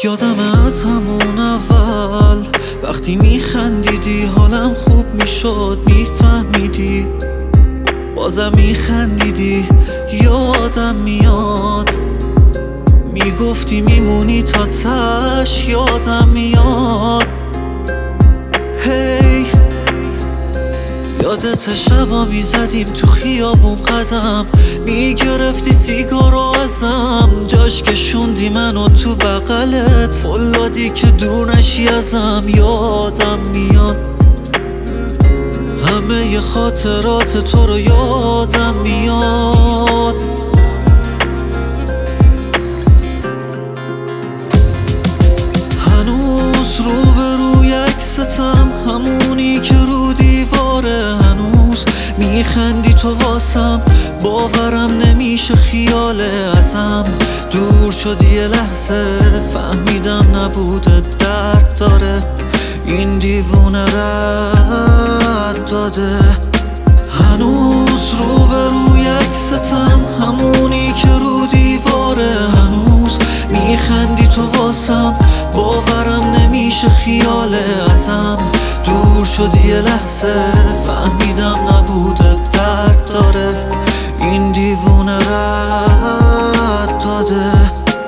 یادم از همون اول وقتی میخندیدی حالم خوب میشد، میفهمیدی بازم میخندیدی. یادم میاد میگفتی میمونی تا تش، یادم میاد. هی یادت شبا میزدیم تو خیابون قدم، میگرفتی سیگارو ازم، جاش کشوندی منو تو بغلت، فولادی که دور نشی ازم. یادم میاد همه ی خاطرات تو رو یادم میاد. هنوز روبروی عکستم، همونی که رو دیواره، هنوز میخندی تو واسم، باورم نمیشه خیاله ازم دور شدی. یه لحظه فهمیدم نبوده درد داره، این دیوونه رد داده. هنوز روبروی عکستم، همونی که رو دیواره، هنوز میخندی تو واسم، باورم نمیشه خیاله ازم دور شدی. یه لحظه فهمیدم نبوده درد داره، این دیوونه رد داده.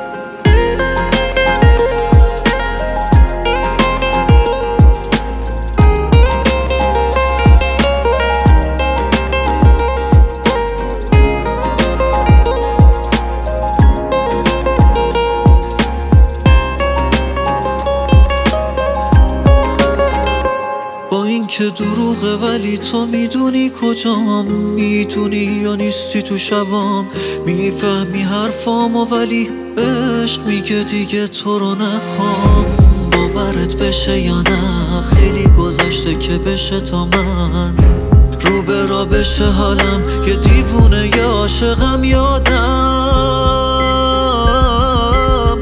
با اینکه دروغه ولی تو میدونی کجام، میدونی یا نیستی تو شبام، میفهمی حرفامو ولی عشق میگه دیگه تو رو نخوام. باورت بشه یا نه خیلی گذشته که بشه تا من رو به را بشه حالم، یه دیوونه یه عاشقم. یادم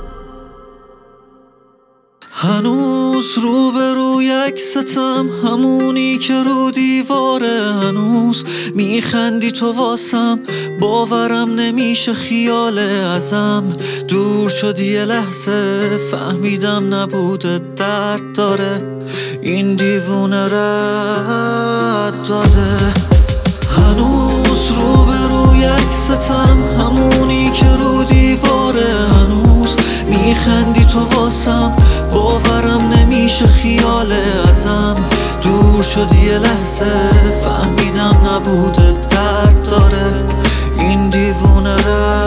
هنوز روبروی عکستم، همونی که رو دیواره، هنوز میخندی تو واسم، باورم نمیشه خیاله ازم دور شدی. یه لحظه فهمیدم نبوده درد داره، این دیوونه رد داده. هنوز روبروی عکستم، همونی که رو دیواره، هنوز میخندی تو واسم، باورم نمیشه خیاله ازم دور شدی. یه لحظه فهمیدم نبوده درد داره، این دیوونه